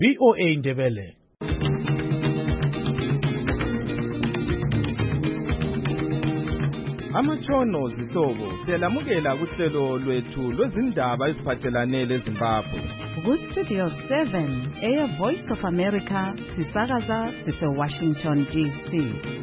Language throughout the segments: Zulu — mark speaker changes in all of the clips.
Speaker 1: VOA Ndebele.
Speaker 2: Amatshono zihlobo siyalamukela kuhlelo lwethu lwezindaba eziphathelane leZimbabwe.
Speaker 3: Ku-Studio 7 Air Voice of America sisakaza sise-Washington DC.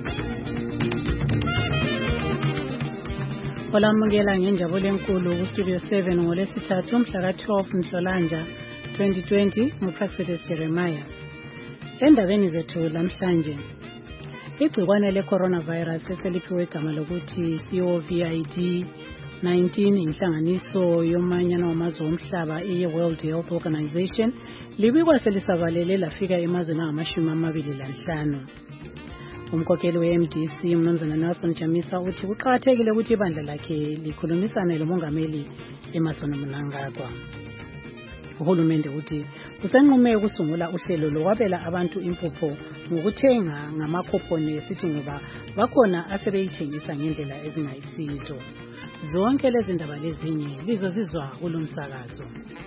Speaker 4: Olamukela ngenjabulo enkulu ku-Studio 7 ngolwesithathu mhla ka-12 Nhlolanja 2020 nguProfessor Jeremiah. Endabeni zethu lamhlanje, igcikwane le-coronavirus eseliphiwe igama lokuthi COVID-19 inhlanganiso yomanyano wamazwe omhlaba i-World Health Organization libikwa selisabalele lafika emazweni angama-25. Umkhokheli we-MDC uMnumzana Nelson Chamisa uthi kuqakathekile ukuthi ibandla lakhe likhulumisane lomongameli Emmerson Mnangagwa. Uhulumende uthi kusenqume ukusungula uhlelo lokwabela abantu impupho ngokuthenga ngamakhophoni esithi ngoba bakhona asebeyithengisa ngendlela ezingayisizo. Zonke lezi ndaba lezinye lizozizwa kulomsakazo.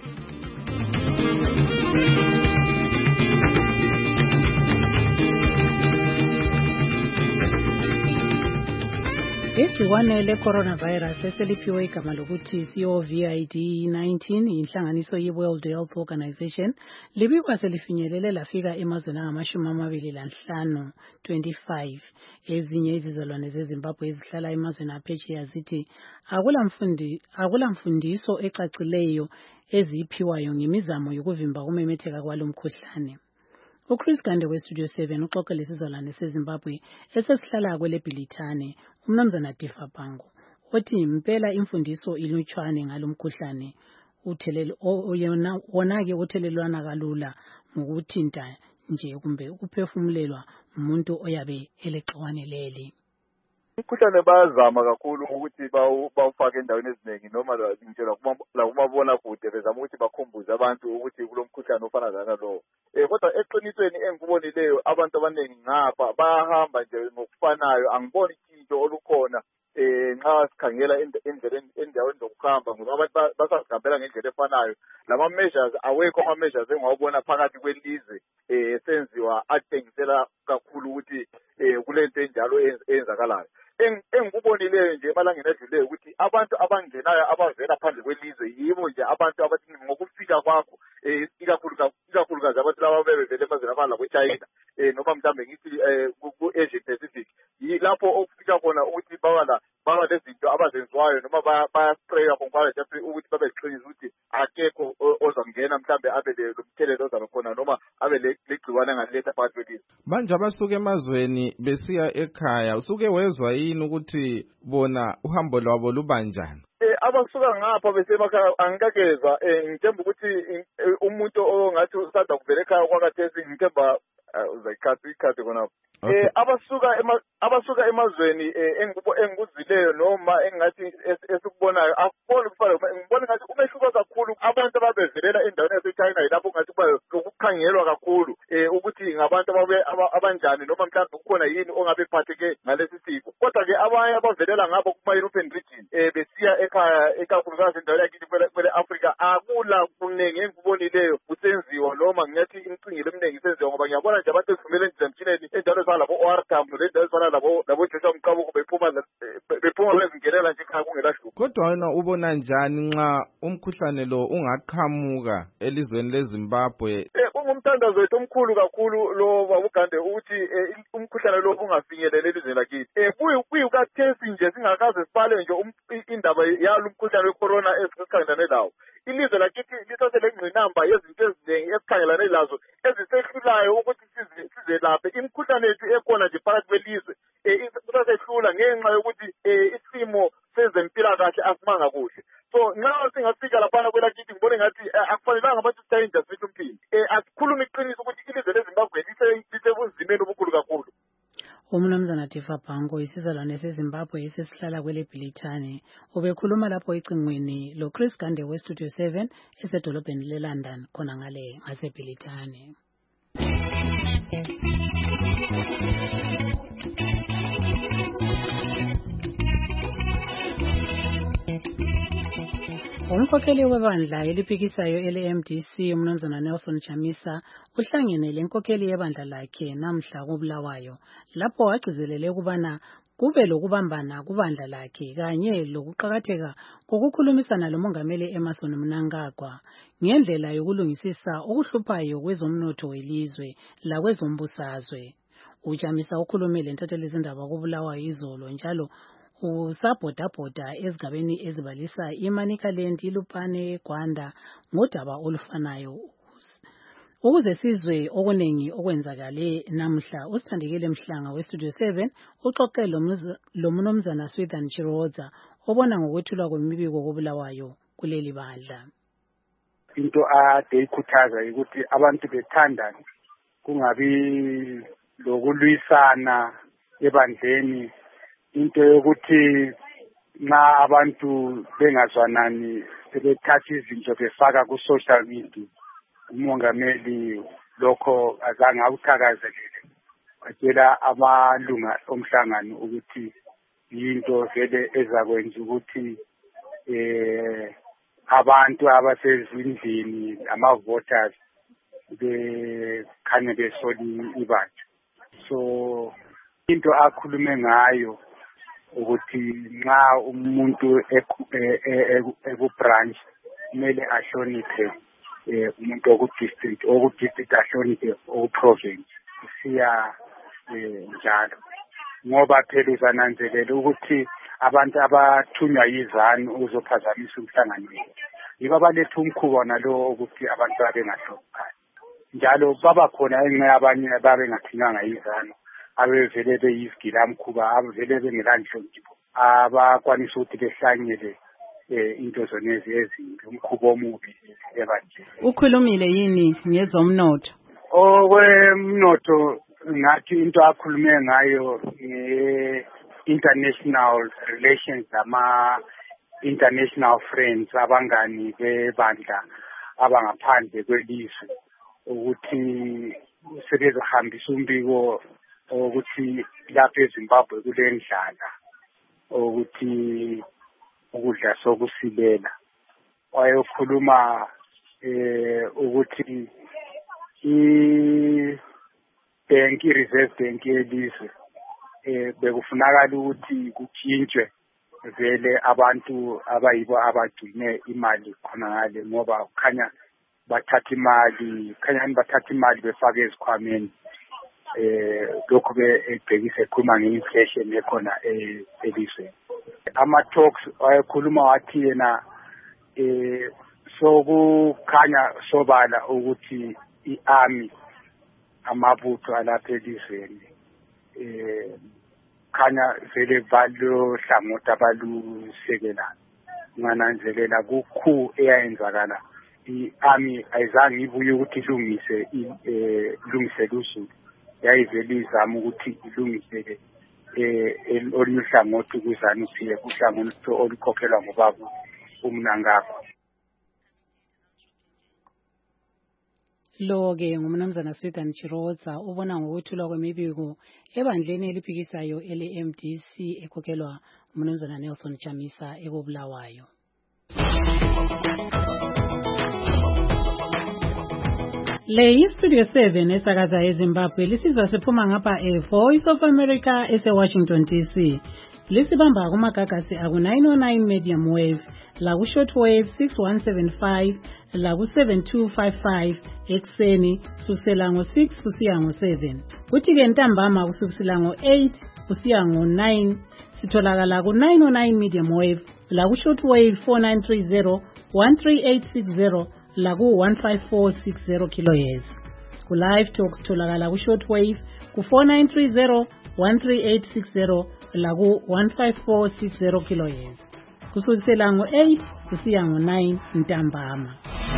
Speaker 4: Igcikwane le-coronavirus eseliphiwe igama lokuthi COVID-19 inhlanganiso ye-World Health Organization libikwa selifinyelele lafika emazweni angama-25. 25 ezinye izizalwane zeZimbabwe ezihlala emazweni aphesheya zithi akula mfundiso ecacileyo eziphiwayo ngemizamo yokuvimba ukumemetheka kwalo mkhuhlane. uChris Gande weStudio 7 uxoxele isizalwane seZimbabwe esesihlala kweleBhilitane uMnumzana Tifa Pango othi impela imfundiso ilutshwane ngalomkhuhlane wona-ke uthelelwana kalula ngokuthinta nje kumbe ukuphefumulelwa umuntu oyabe elegciwane leli.
Speaker 5: Umkhuhlane bayazama kakhulu ukuthi bawufake endaweni eziningi noma ngitshela kumabona kude bezama ukuthi bakhumbuze abantu ukuthi kulomkhuhlane ofana nalowo. Kodwa eqinisweni engikubonileyo abantu abaningi ngapha bayahamba nje ngokufanayo, angiboni into olukhona nxa sikhangela endaweni zokuhamba ngoba abantu basazihambela ngendlela efanayo. Lama measures awekho ama-measures engawabona phakathi kwelizwe senziwa atshengisela kakhulu ukuthi kulento enjalo eyenzakalayo. Engikubonileyo nje emalangeni edluleyo ukuthi abantu abangenayo abavela phandle kwelizwe yibo nje abantu abathi ngokufika kwakho ikakhulukazi abantu laba bevele emazweni afana laboChina noma mhlawumbe ngithi ku-Asia Pacific, yilapho okufika khona ukuthi baba lezinto abazenziwayo noma bayaspreya khona nje ukuthi babeqinisa ukuthi akekho ozangena mhlawumbe abe lomthelelo ozabe khona noma abe legciwane angaliletha phakathi kwelizwe.
Speaker 2: Manje abasuka emazweni besiya ekhaya, usuke wezwa yini ukuthi bona uhambo lwabo lubanjani?
Speaker 5: Abasuka ngapha besemakhaya angikakezwa, ngithemba ukuthi umuntu ongathi usanda kuvela ekhaya kwakathesi ngithemba uzayikhathi khona. Abasuka emazweni engikuzileyo noma engathi esikubonayo akuboni kufana, ngibona ngathi umehluko kakhulu. Abantu ababevelela endaweni yaseChina yilapho ngathi kuba lokukhangelwa kakhulu ukuthi ngabantu abanjani noma mhlawumbe kukhona yini ongabe phatheke ngalesi sifo. Kodwa-ke abanye abavelela ngapho kuma-European region besiya ekhaya ekakhulukazi endaweni yakithi kwele Africa akula kuningi engikubonileyo kusenziwa noma ngingathi imicingile eminingi isenziwa ngoba ngiyabona nje abantu ezifumele endizamtshineni enjalo ezifana labo O.R. Tambo lendawo ezifana labo Joshua Mqabuko bephuma bezingenela nje ekhaya kungela hluku.
Speaker 2: Kodwa wena ubona njani nxa umkhuhlane lo ungaqhamuka elizweni leZimbabwe?
Speaker 5: Ungumthandazo wethu omkhulu kakhulu lo babugande ukuthi umkhuhlane lo ungafinyeleli elizweni lakithi. Kuyukathesi nje singakaze sibale nje indaba yalo umkhuhlane we-corona esikhangelane lawo. Ilizwe lakithi lisaselengqinamba yezinto eziningi esikhangelane lazo ezisehlulayo ukuthi sizelaphe imikhuhlane yethu ekhona nje phakathi kwelizwe. Kusasehlula ngenxa yokuthi isimo sezempilakahle asimanga kuhle. So nxa singafika laphana kwelakithi ngibone ngathi akufanelanga abantu sitayinja sithi umphini. Asikhuluma iqiniso ukuthi ilizwe leZimbabwe lisebunzimeni obukhulu kakhulu.
Speaker 4: uMnumzana Tifa Pango isizalwane seZimbabwe esesihlala kweleBhilitane ubekhuluma lapho ecingweni loChris Gande weStudio 7 esedolobheni leLondon khona ngaseBhilitane. Umkhokheli webandla eliphikisayo ele-MDC umnumzana Nelson Chamisa uhlangene lenkokheli yebandla lakhe namhla koBulawayo lapho wagcizelele ukubana kube lokubambana kubandla lakhe kanye lokuqhakatheka kokukhulumisana lomongameli Emmerson Mnangagwa ngendlela yokulungisisa okuhluphayo kwezomnotho welizwe lakwezombusazwe. uJamisa ukhulume lentatheli zindaba koBulawayo izolo njalo usabhodabhoda ezigabeni ezibalisa iManicaland, iLupane, Gwanda ngodaba olufanayo. Ukuze sizwe okuningi okwenzakale namhla, uSithandekile Mhlanga weStudio 7 uxoxe lomnumzana Swithan Chiroza obona ngokwethulwa kwemibiko koBulawayo kuleli bandla.
Speaker 1: Into ade ikhuthaza ukuthi abantu bethandane kungabi lokulwisana ebandleni, into yokuthi nxa abantu bengazwanani sebethatha izinto befaka ku-social media. Umongameli lokho azange akuthakazelele, watshela amalunga omhlangano ukuthi yinto vele ezakwenza ukuthi abantu abasezindlini ama-voters bekhanye besoli ibandla. So into akhulume ngayo ukuthi nxa umuntu eku-branch kumele ahloniphe umuntu oku-district ahloniphe oku-province siya njalo, ngoba phela uzananzelela ukuthi abantu abathunywa yizanu ukuzophazamisa umhlanganelo yibo abaletha umkhuba nalo ukuthi abantu babengahloniphani. Njalo baba khona enxe abanye babengathunywanga yizanu abevele beyizigilamkhuba abevele bengelanhlonipho abakwanisa ukuthi behlanyele into zonezi ezimbi, umkhuba omubi ebandleni.
Speaker 3: Ukhulumile yini ngezomnotho?
Speaker 1: Okwemnotho ngathi into akhulume ngayo international relations, ama-international friends, abangani bebandla abangaphandle kwelizwe, ukuthi sebezahambisa umbiko ukuthi lapha eZimbabwe kule ndlala, ukuthi ukudla sokusilela. Wayokhuluma ukuthi i-Reserve Bank yelizwe bekufunakala ukuthi kutshintshwe vele abantu abayibo abagcine imali khona ngale, ngoba kukhanya bathatha imali befake ezikhwameni. Lokhu ebhekise ekhuluma nge-inflation ekhona elizweni. Ama-talks wayekhuluma wathi yena sokukhanya sobala ukuthi i-army, amabutho alapha elizweni khanya vele balohlangothi abalusekelayo. Ungananzelela kukhu eyayenzakala, i-army ayizange ibuye ukuthi ilungisele uZulu, yayivele izama ukuthi ilungisele olunye uhlangothi kuZANU-PF, uhlangothi olukhokhelwa ngobaba uMnangagwa.
Speaker 4: Lo-ke ngumnumzana Swithan Chiroza ubona ngokwethulwa kwemibiko ebandleni eliphikisayo ele-MDC ekhokhelwa umnumzana Nelson Chamisa ekoBulawayo. Le iStudio 7 esakaza eZimbabwe lisizwa siphuma ngapha Voice of America ese-Washington DC. Lisibamba kumagagasi aku-909 medium wave, laku-shortwave 6175, laku-7255 ekseni kusukela ngo-6 kusiya ngo-7. Kuthi-ke ntambama kusukela ngo-8 kusiya ngo-9 sitholakala ku-909 medium wave, laku-shortwave 4930, 13860, laku-15460 kHz. Ku-live talk sitholakala ku-shortwave ku-4930, 13860, laku-15460 kHz. Kusukela ngo-8 kusiya ngo-9 ntambama.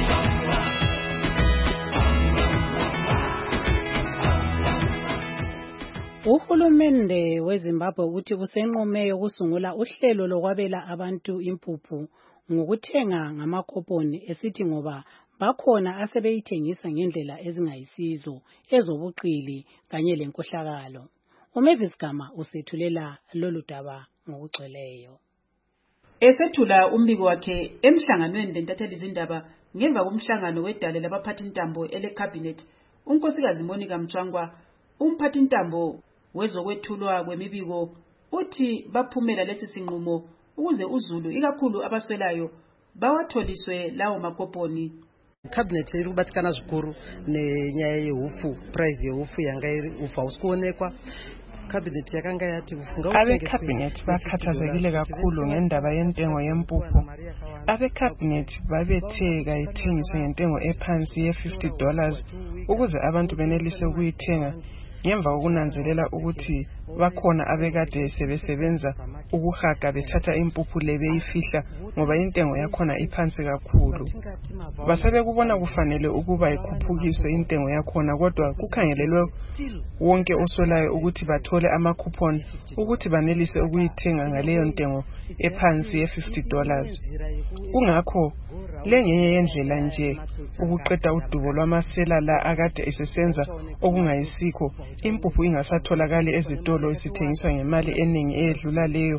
Speaker 4: Uhulumende weZimbabwe uthi kusenqume ukusungula uhlelo lokwabela abantu impuphu ngokuthenga ngamakoponi, esithi ngoba bakhona asebeyithengisa ngendlela ezingayisizo ezobuqili kanye lenkohlakalo. uMavis Gama usethulela lolu daba ngokugcweleyo. Esethula umbiko wakhe emhlanganweni lentatheli izindaba ngemva komhlangano wedale labaphathi intambo elecabinet, unkosikazi Monica Mchwangwa, umphathi intambo wezokwethulwa kwemibiko, uthi baphumela lesi sinqumo ukuze uZulu ikakhulu abaswelayo bawatholiswe lawo makoponi.
Speaker 6: Cabinet iri kubatikana zvikuru nenyaya yehufu, price yehufu yanga iri hufu haukuonekwa. Cabinet yakanga yati
Speaker 7: abe cabinet bakhathazekile kakhulu ngendaba yentengo yempuphu. Abe cabinet babetheka ithengiswe ngentengo ephansi ye$50 ukuze abantu benelise ukuyithenga, ngemva kokunanzelela ukuthi bakhona abekade sebesebenza ukuhaga bethatha impuphu le beyifihla ngoba intengo yakhona iphansi kakhulu. Basebekubona kufanele ukuba ikhuphukiswe intengo yakhona, kodwa kukhangelelwe wonke oswelayo ukuthi bathole ama-coupon ukuthi banelise ukuyithenga ngaleyo ntengo ephansi ye$50. Kungakho lengenye yendlela nje ukuqeda udubo lwamasela la akade esesenza okungayisikho, impuphu ingasatholakali ezitolo isithengiswa ngemali eningi eyedlula leyo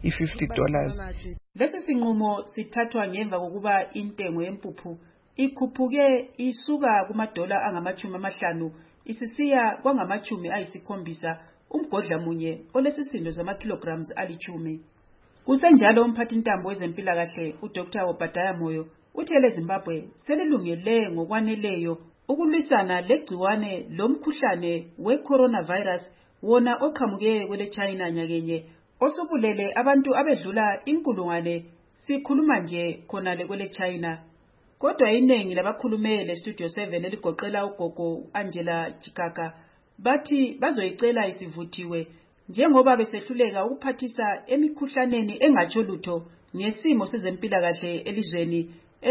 Speaker 7: i$50.
Speaker 4: Lesi sinqumo sithathwa ngemva kokuba intengo yempuphu ikhuphuke isuka kumadola angama-50 isisiya kwangama-70 umgodla munye olesisindo zama-kilograms ali-10. Kusenjalo umphathi intambo wezempilakahle uDr. Obadiah Moyo uthele Zimbabwe selilungele ngokwaneleyo ukulwisana legciwane lomkhuhlane we-coronavirus wona oqhamuke kwele China nyakenye osubulele abantu abedlula 1,000 sikhuluma nje khonale kwele China. Kodwa iningi labakhulume le-Studio 7 eligoqela ugogo Angela Chikaka bathi bazoyicela isivuthiwe njengoba besehluleka ukuphathisa emikhuhlaneni engatsho lutho ngesimo sezempilakahle elizweni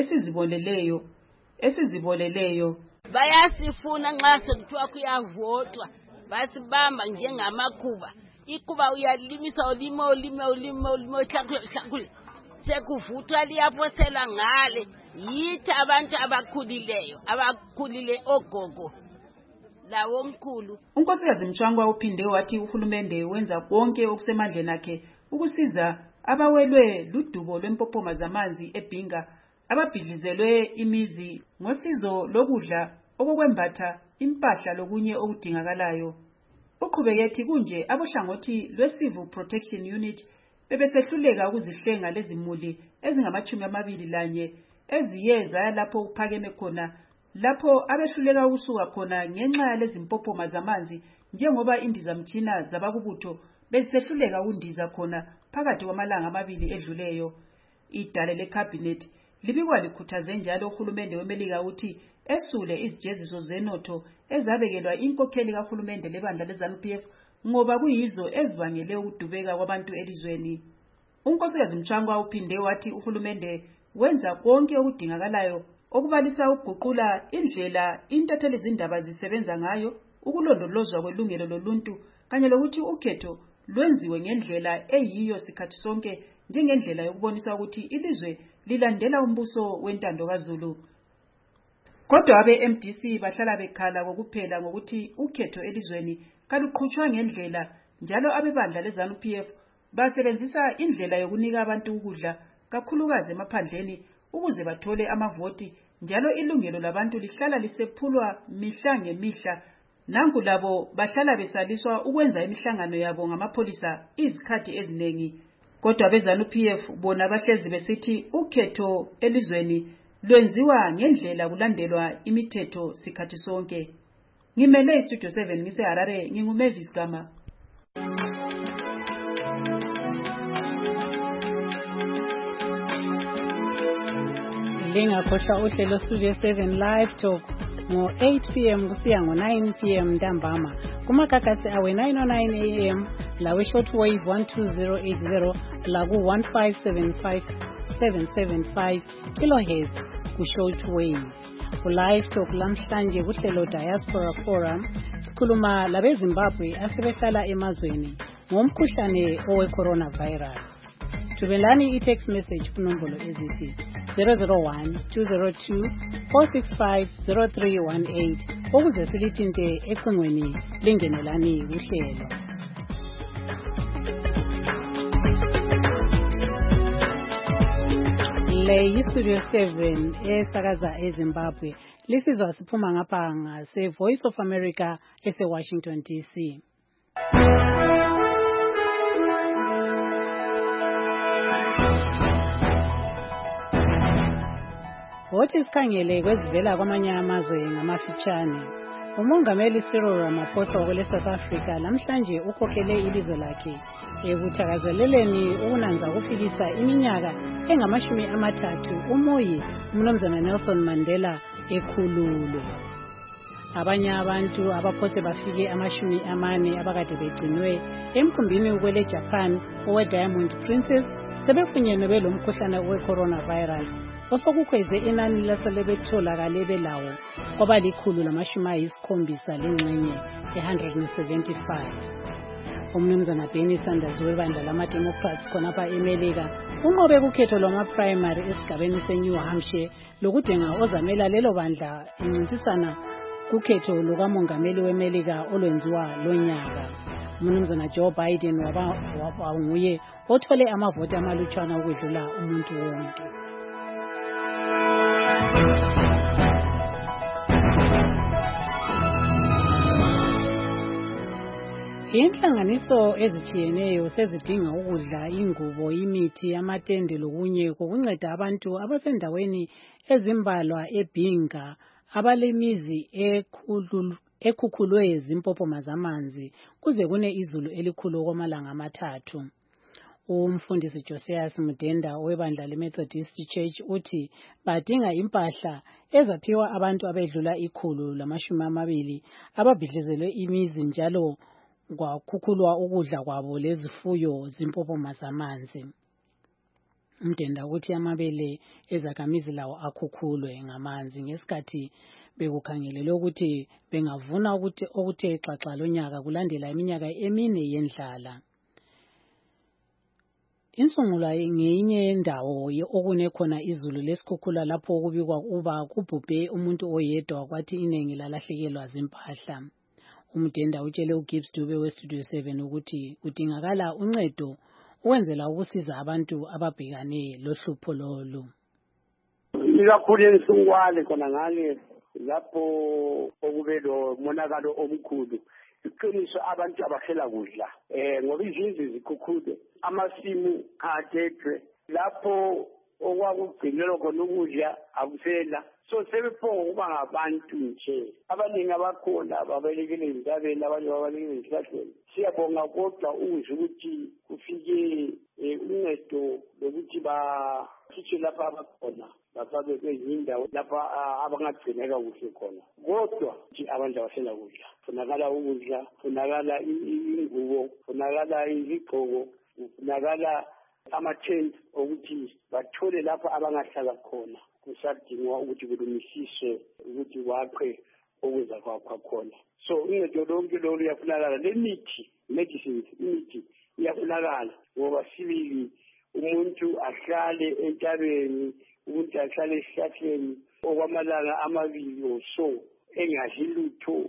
Speaker 4: esiziboleleyo.
Speaker 8: Bayasifuna nxa sekuthiwa kuyavotwa basibamba njengamakhuba. Ikuba uyalimisa ulimo hlakhule sekuvutwa liyaphosela ngale. Yithi abantu abakhulile ogogo lawo omkhulu.
Speaker 4: Unkosikazi Mchwangwa uphinde wathi uhulumende wenza konke okusemandleni akhe ukusiza abawelwe ludubo lwempophoma zamanzi eBhinga, ababhidlizelwe imizi ngosizo lokudla, okokwembatha, impahla lokunye okudingakalayo. Uqhubeke kunje abohlangothi lwe-Civil Protection Unit bebesehluleka ukuzihlenga lezimuli ezingama-21 eziye zaya lapho uphakeme khona, lapho abehluleka ukusuka khona ngenxa yalezimpophoma zamanzi njengoba indizamtshina zabakubutho besehluleka ukundiza khona phakathi kwamalanga 2 edluleyo. Idale lecabinet libikwa likhuthaze njalo uhulumende weMelika uthi esule izijeziso zenotho ezabekelwa inkokheli kahulumende lebandla leZANU-PF ngoba kuyizo ezibangele ukudubeka kwabantu elizweni. Unkosikazi Mchwangwa uphinde wathi uhulumende wenza konke okudingakalayo okubalisa ukuguqula indlela intatheli izindaba zisebenza ngayo, ukulondolozwa kwelungelo loluntu kanye lokuthi ukhetho lwenziwe ngendlela eyiyo sikhathi sonke njengendlela yokubonisa ukuthi ilizwe lilandela umbuso wentando kaZulu. Kodwa abe-MDC bahlala bekhala kokuphela ngokuthi ukhetho elizweni kaluqhutshwa ngendlela, njalo abebandla leZANU-PF basebenzisa indlela yokunika abantu ukudla kakhulukazi emaphandleni ukuze bathole amavoti, njalo ilungelo labantu lihlala lisephulwa mihla ngemihla. Nanku labo bahlala besaliswa ukwenza imihlangano yabo ngamapholisa izikhathi eziningi. Kodwa beZANU-PF bona bahlezi besithi ukhetho elizweni lwenziwa ngendlela kulandelwa imithetho sikhathi sonke. Ngimele iStudio 7 ngiseHarare, nginguMavis Gama.
Speaker 3: Lingakhohlwa uhlelo Studio 7 Live Talk ngo-8 p.m. kusiya ngo-9 p.m. ntambama kumagagasi awe 909 a.m. lawe shortwave 12080 laku 1575775 kilohertz ku-shortwave. Ku-Live Talk lamhlanje kuhlelo Diaspora Forum sikhuluma labeZimbabwe asebehlala emazweni ngomkhuhlane owe-coronavirus. Thubelani i-text message kunombolo ezithi 001-202-465-0318 ukuze silithinte ecingweni lingenelani kuhlelo. Le yi-Studio 7 esakaza eZimbabwe. Lisizwa siphuma ngapha ngase Voice of America ese-Washington DC. Wothi sikhangele kwezivela kwamanye amazwe ngamafitshane. Umongameli Cyril Ramaphosa wakwele South Africa namhlanje ukhokhele ilizwe lakhe ekuthakazeleleni ukunanza ukufikisa iminyaka engama-30 umoyi umnumzana Nelson Mandela ekhululwe. Abanye abantu abaphose bafike 40 abakade begcinwe emkhumbini ukwele Japan owe-Diamond Princess sebefunyenwe belomkhuhlane we-coronavirus osokukhweze inani laselebetholakale belawo kwaba 170 lengxenye e-175. Umnumzana Bernie Sanders webandla lama-Democrats khonapha eMelika unqobe kukhetho lwama-primary esigabeni seNew Hampshire lokudenga ozamela lelo bandla incintisana kukhetho lukamongameli weMelika olwenziwa lonyaka. Umnumzana Joe Biden waba nguye othole amavoti amalutshwana ukwedlula umuntu wonke. Inhlanganiso ezitshiyeneyo sezidinga ukudla, ingubo, imithi, amatende lokunye kokunceda abantu abasendaweni ezimbalwa eBhinga abalemizi ekhukhulwe zimpophoma zamanzi kuze kune izulu elikhulu kwamalanga amathathu. Umfundisi Josias Mudenda webandla leMethodist Church uthi badinga impahla ezaphiwa abantu abedlula 120 ababhidlizelwe imizi njalo kwakhukhulwa ukudla kwabo lezifuyo zimpophoma zamanzi. Mudenda uthi amabele ezakhamizi lawo akhukhulwe ngamanzi ngesikhathi bekukhangelelwe ukuthi bengavuna okuthe xaxa lonyaka kulandela iminyaka 4 yendlala. Insungula ngeyinye yendawo okune khona izulu lesikhukhula lapho kubikwa uba kubhubhe umuntu oyedwa kwathi iningi lalahlekelwa zimpahla. Umdenda utshele uGibbs Dube weStudio 7 ukuthi kudingakala uncedo ukwenzela ukusiza abantu ababhekane lohlupho lolu.
Speaker 1: Ikakhulu ensungwane khona ngale lapho okube lo monakalo omkhulu. Iqiniso abantu abahlela kudla ngoba izindlu zikhukhule, amasimu adedwe, lapho okwakugcinelwa khona ukudla akusela. So sebephonga ukuba ngabantu nje abaningi abakhona babalekele ezintabeni, abanye babalekele ezihlahleni. Siyabonga kodwa ukuzwa ukuthi kufike uncedo lokuthi bakhitshe lapha abakhona bafake kwezindawo lapha abangagcineka kuhle khona. Kodwa nje abantu abahlela kudla, funakala ukudla, funakala ingubo, funakala izigqoko, funakala amathenti okuthi bathole lapha abangahlala khona. Kusadingwa ukuthi kulungisiswe ukuthi wakhe okuza kwakhona. So uncedo lonke lolu liyafunakala. Le mithi, medicines, imithi iyafunakala ngoba sibili umuntu ahlale entabeni, umuntu ahlale esihlahleni okwamalanga 2 or so engadli lutho,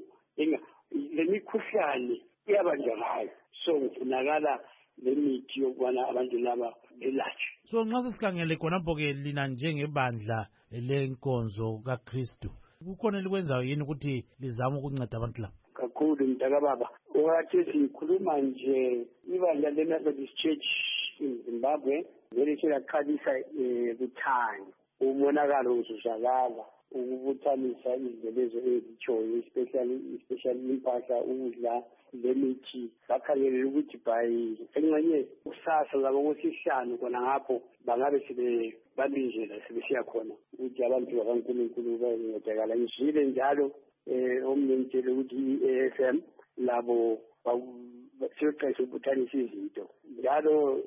Speaker 1: le mikhuhlane iyabanja ngayo. So kufunakala le mithi yokubana abantu laba belatshwe.
Speaker 9: So nxa sesikhangele khonapho ke lina njengebandla lenkonzo kaKristu kukhona likwenzayo yini ukuthi lizame ukunceda abantu laba?
Speaker 1: Kakhulu mntakababa, ungathi sikhuluma nje ibandla leMethodist Church in Zimbabwe vele selaqalisa kuthanya umonakalo uzuzakala ukubuthanisa izinto ezitshoyo especially impahla, ukudla, lemithi. Bakhangelele ukuthi by engxenye kusasa labo ngosihlanu khona ngapho bangabe babinjela sebesiya khona ukuthi abantu bakaNkulunkulu bancedakala. Ngizwile njalo omnye ngitshele ukuthi i-AFM labo sebeqeshe ukubuthanisa izinto njalo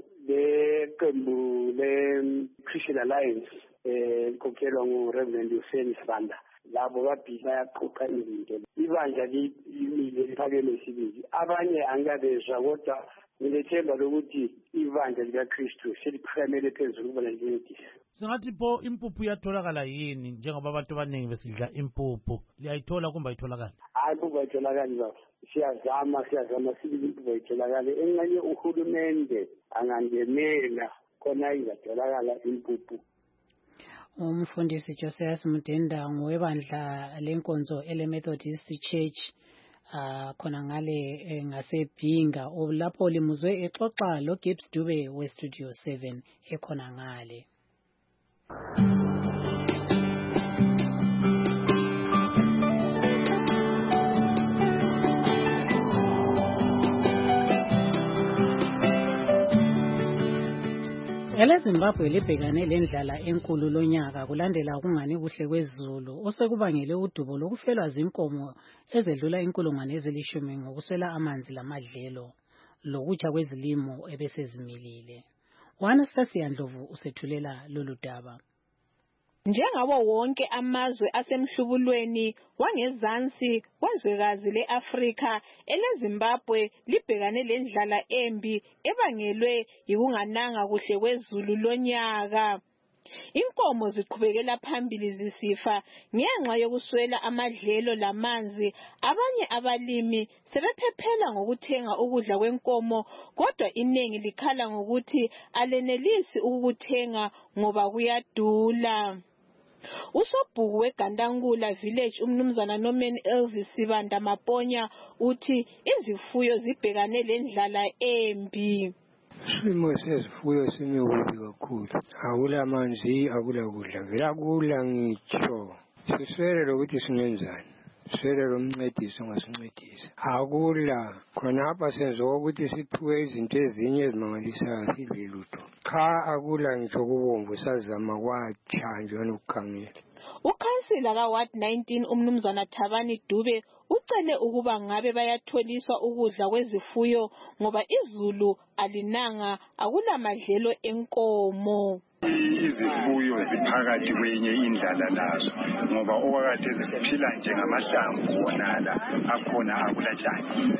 Speaker 1: leqembu le-Christian Alliance likhokhelwa nguReverend Hussein Sibanda labo bayaqoqa izinto. Ibandla limile liphakeme sibili, abanye angabezwa kodwa ngilethemba lokuthi ibandla likaKristu seliphakamele phezulu kuba nalelincedisa.
Speaker 9: Singathi pho impuphu iyatholakala yini njengoba abantu abaningi besidla impuphu? Liyayithola kumbe ayitholakali?
Speaker 1: Hayi, impuphu ayitholakali baba. Siyazama sibili impuphu ayitholakali. Engxenye uhulumende angangenela khona izatholakala impuphu.
Speaker 3: Umfundisi Josias Mudenda ngowebandla lenkonzo ele-Methodist Church khona ngale ngaseBhinga lapho limuzwe exoxa lo Gibbs Dube we-Studio 7 ekhona ngale. EleZimbabwe libhekane lendlala enkulu lonyaka kulandela ukungani kuhle kwezulu osekubangele udubo lokufelwa zinkomo ezedlula 10,000 ngokuswela amanzi lamadlelo lokutsha kwezilimo ebesezimilile. Anastasia Ndlovu usethulela lolu daba.
Speaker 10: Njengawo wonke amazwe asemhlubulweni wangezansi kwezwekazi leAfrika, eleZimbabwe libhekane lendlala embi ebangelwe yikungananga kuhle kwezulu lonyaka. Inkomo ziqhubekela phambili zisifa ngenxa yokuswela amadlelo lamanzi. Abanye abalimi sebephephela ngokuthenga ukudla kwenkomo, kodwa iningi likhala ngokuthi alenelisi ukuthenga ngoba kuyadula. Usobhuku weGandangula Village umnumzana Norman Elvis Sibanda Maponya uthi izifuyo zibhekane lendlala embi.
Speaker 11: Isimo sezifuyo simibi kakhulu. Akula manzi, akula kudla. Vela kula ngitsho. Siswele ukuthi sinenzani. Siswele umncediso ngasincedisa. Akula khonapha senza ukuthi siphiwe izinto ezinye ezimangalisayo ilutho. Cha akula ngitsho kubomvu sazama kwatsha nje nokukhangela.
Speaker 10: Ukhansila kaWard 19 umnumzana Thabani Dube ucele ukuba ngabe bayatholiswa ukudla kwezifuyo ngoba izulu alinanga akulamadlelo enkomo.
Speaker 12: Izifuyo ziphakathi kwenye indlala lazo ngoba okwakade ziphila njengamahlamvu wonala akhona akulatshani.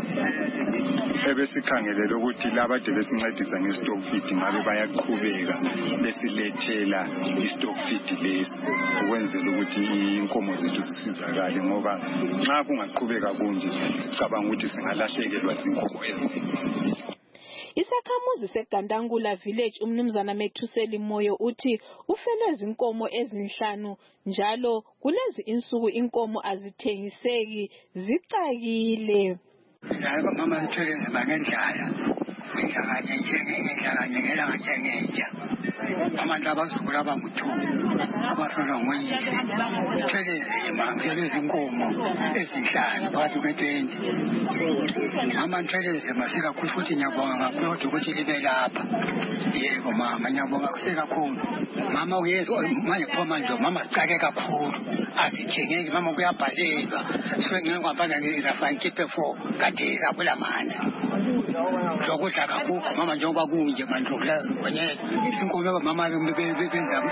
Speaker 12: Ebesikhangelela ukuthi labade besincedisa ngestock feed ngabe bayaqhubeka besilethela istock feed lesi ukwenzela ukuthi inkomo zethu zisizakale ngoba nxa kungaqhubeka kunje sicabanga ukuthi singalahlekelwa zinkomo eziningi.
Speaker 10: Isakhamuzi seGandangula Village umnumzana Methuseli Moyo uthi ufelwe zinkomo ezinhlanu njalo kulezi insuku inkomo azithengiseki zicakile.
Speaker 13: Yebo mama ngithele ngendlala. Ngidlakanye ngelanga njengenja. Abantu abazukulu abangu2 abafuna ngoyise. Ngithele ngithele izinkomo ezinhlanu phakathi kwe20. Mama ngithele masika kakhulu futhi ngiyabonga kakhulu ukuthi libe lapha. Yebo mama ngiyabonga kakhulu. Mama uyezwa manje phoma nje mama sicake kakhulu. Asithengeki mama kuyabhalelwa. Ngiyengwabana ngizafana ngipe 4 kade akula manje. Lokudla kakukho mama njengoba kunje manje ukulazi kwenye inkomo mama benza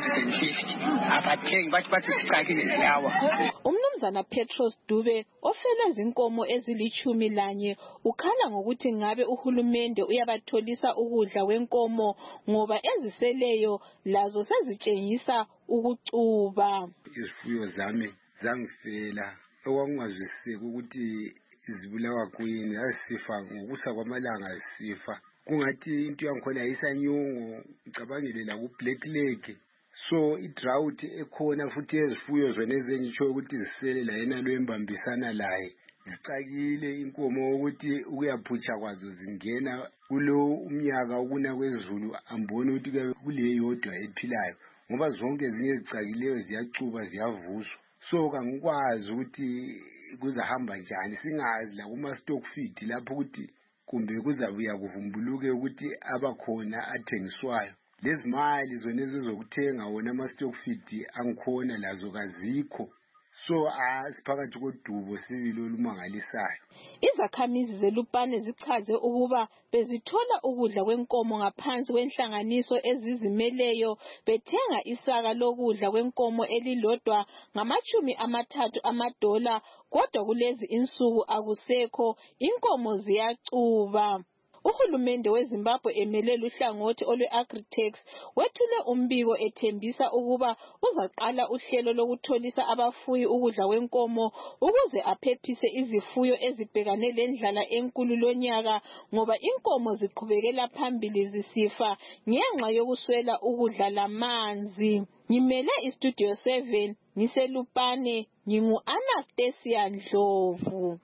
Speaker 13: 550 abathengi bathi sicakile lawa.
Speaker 10: Umnumzana Petros Dube ofela zinkomo ezili11 ukhala ngokuthi ngabe uhulumende uyabatholisa ukudla kwenkomo ngoba eziseleyo lazo sezitshengisa ukucuba.
Speaker 14: Izifuyo zami zangifela okwangazwiseki ukuthi izibulawa kuyini asifa ngokusa kwamalanga asifa kungathi into yangikhona isanyungu ngicabangile la ku black leg so i-drought ekhona futhi ezifuyo zona ezengitsho ukuthi zisele la yena lwembambisana laye zicakile inkomo ukuthi ukuyaphutsha kwazo zingena kulo umnyaka ukuna kwezulu ambone ukuthi kule yodwa ephilayo ngoba zonke ezinye zicakileyo ziyacuba ziyavuswa so kangikwazi ukuthi kuzahamba njani singazi la kuma stock feed lapho ukuthi kumbe kuzabuya kuvumbuluke ukuthi abakhona athengiswayo lezi mali zona ezokuthenga wona ama stock feed angikhona lazo kazikho so asiphakathi kodubo sibili olumangalisayo.
Speaker 10: Izakhamizi zeLupane zichaze ukuba bezithola ukudla kwenkomo ngaphansi kwenhlanganiso ezizimeleyo bethenga isaka lokudla kwenkomo elilodwa $30 kodwa kulezi insuku akusekho inkomo ziyacuba. uhulumende weZimbabwe emele luhlangothi olwe-Agritex wethule umbiko ethembisa ukuba uzaqala uhlelo lokutholisa abafuyi ukudla kwenkomo ukuze aphephise izifuyo ezibhekane lendlala enkulu lonyaka ngoba inkomo ziqhubekela phambili zisifa ngenxa yokuswela ukudla lamanzi. Ngimele iStudio 7 ngiselupane ngingu-Anastasia Ndlovu.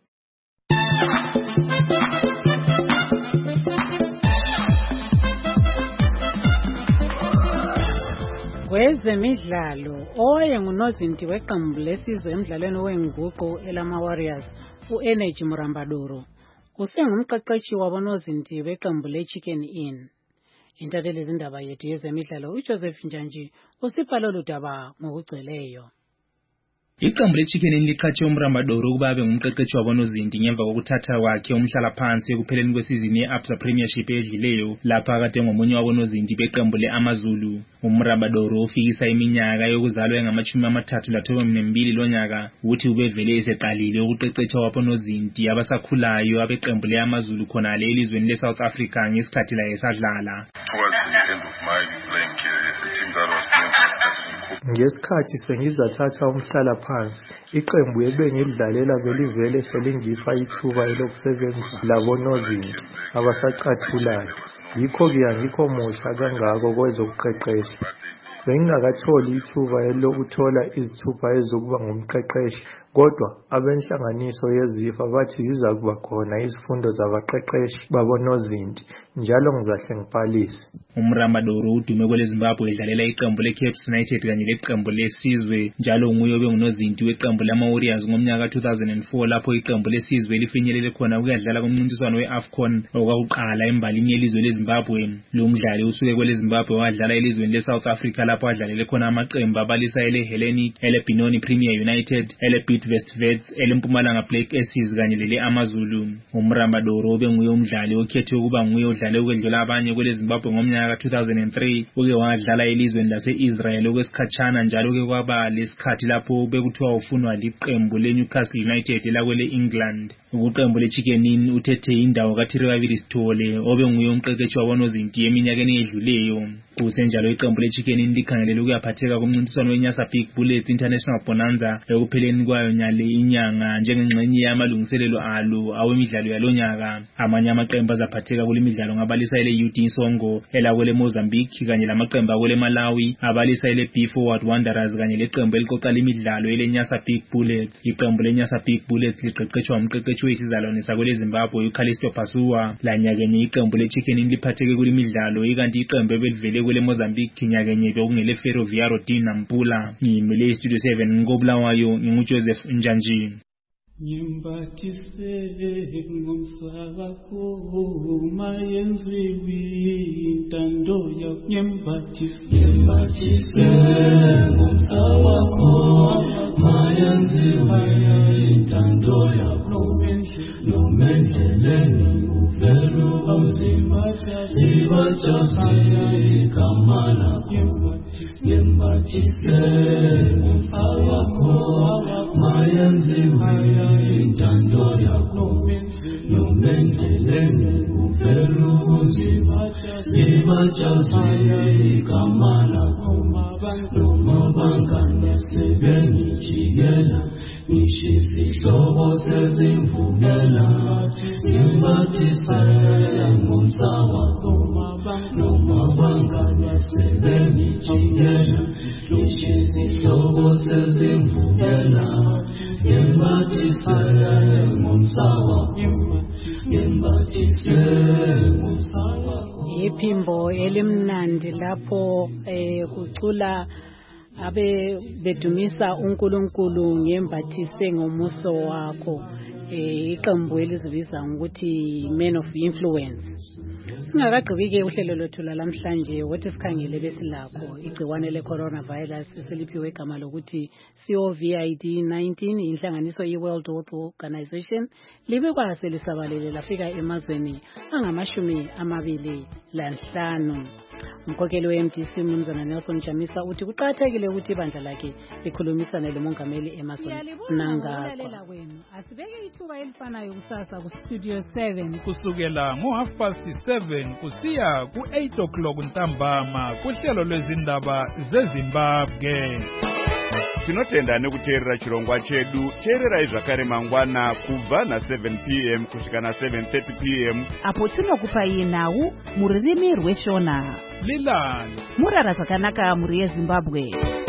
Speaker 3: Kwezemidlalo owayengunozinti weqembu lesizwe emidlalweni wenguqu elama-Warriors u-Energy Murambadoro usengumqeqeshi wabonozinti beqembu le-Chicken Inn. Intatheli zindaba yethu yezemidlalo uJoseph Njanji usipha lolu daba ngokugcweleyo.
Speaker 15: Iqembu le-Chicken Inn liqhatshe uMrambadoro ukuba abe ngumqeqeshi wabonozinti ngemva kokuthatha kwakhe umhlalaphansi ekupheleni kwesizini ye-Absa Premiership edlileyo lapha kade ngomunye wabonozinti beqembu le-AmaZulu. uMrambadoro ufikisa iminyaka yokuzalwa engama-32 lonyaka ukuthi ubevele eseqalile ukuqeqesha wabonozinti abasakhulayo abeqembu le-AmaZulu khonale elizweni le-South Africa ngesikhathi laye sadlala.
Speaker 16: Ngesikhathi sengizathatha umhlalaphansi iqembu ebengilidlalela belivele selingipha ithuba elokusebenza labonozinti abasacathulayo. Yikho-ke angikho musha kangako kwezokuqeqesha. Bengingakatholi ithuba elokuthola izithupha ezokuba ngumqeqeshi, kodwa abenhlanganiso yezifa bathi ziza kuba khona izifundo zabaqeqeshi babonozinti njalo ngizahle ngiphalise.
Speaker 15: uMrambadoro udume kweleZimbabwe edlalela iqembu leCaps United kanye leqembu lesizwe njalo nguye obengunozinti weqembu lama-Warriors ngomnyaka ka-2004 lapho iqembu lesizwe lifinyelele khona ukuyadlala kumncintiswano we-AFCON okwakuqala embalini yelizwe leZimbabwe. Lo mdlali usuke kweleZimbabwe wadlala elizweni le-South Africa lapho adlalele khona amaqembu abalisa ele-Hellenic, ele-Benoni Premier United, ele-Bidvest Wits, ele-Mpumalanga Black Aces kanye lele-AmaZulu. uMrambadoro obenguye umdlali okhethwe ukuba nguye odlale ukwedlula abanye kweleZimbabwe ngomnyaka ka-2003 uke wadlala elizweni lase-Israel okwesikhatshana njalo-ke kwaba lesikhathi lapho bekuthiwa ufunwa liqembu le-Newcastle United lakwele-England. Uqembu le-Chicken Inn uthethe indawo kaThirikabili Sithole obenguye umqeqeshi wabonozinti eminyakeni edluleyo. Kusenjalo iqembu le-Chicken Inn likhangelele ukuyaphatheka kumncintiswano weNyasa Big Bullets International Bonanza ekupheleni kwayo nyale inyanga njengengxenye yamalungiselelo alo awemidlalo yalonyaka. Amanye amaqembu azaphatheka kule midlalo ngabalisa ele-UD Songo elakwele Mozambique kanye lamaqembu akwele Malawi abalisa ele-B Forward Wanderers kanye leqembu eliqoqa lemidlalo ele-Nyasa Big Bullets. Iqembu le-Nyasa Big Bullets liqeqeshwa umqeqeshi wesizalwane sakwele Zimbabwe uCallisto Pasua. Lanyakenye iqembu le-Chicken Inn liphatheke kule midlalo ikanti iqembu ebelivele kwele Mozambique nyakenye bekungele Ferroviario di Nampula. Ngimele iStudio 7 ngobulawayo nginguJoseph Njanji.
Speaker 17: Nyimbathise ngomsakho mayenziwi intando yakho nyimbathise ngomsakho mayenziwi intando yakho nomendeleni uvelo umzimatha sibathasi kamala nyimbathise ngomsakho mayenziwi intando yakho nomendeleni uvelo umzimatha sibathasi kamala nomabangane sebenijikela nishizihlobo sezimvumela nyimbathise ngomsakho nomabangane sebenijikela nishizihlobo sezimvumela nyimbathise ngomsakho nyimbathise ngomsakho.
Speaker 3: Iphimbo elimnandi lapho kucula abe bedumisa uNkulunkulu ngembathise ngomuso wakho. Iqembu elizibiza ukuthi Men of Influence. Singakagqibike uhlelo lwethu lamhlanje wothi sikhangele besilakho igciwane le-coronavirus seliphiwe igama lokuthi COVID-19 inhlanganiso ye-World Health Organization libekwa selisabalele lafika emazweni angama-25. Umkhokheli we-MDC Mnumzana Nelson Chamisa uthi kuqakathekile ukuthi ibandla lakhe likhulumisane lomongameli Emmerson Mnangagwa.
Speaker 4: Asibeke ithuba elifanayo kusasa ku-Studio 7
Speaker 18: kusukela ngo7:30 kusiya ku8 o'clock ntambama kuhlelo lwezindaba zeZimbabwe.
Speaker 19: Tinotenda nekuteerera chirongwa chedu. Teererai zvakare mangwana kubva na7 p.m. kusvika na7:30 p.m.
Speaker 20: apo tinokupai nhau mururimi rweshona.
Speaker 18: Lilani
Speaker 20: murara zvakanaka muri yeZimbabwe.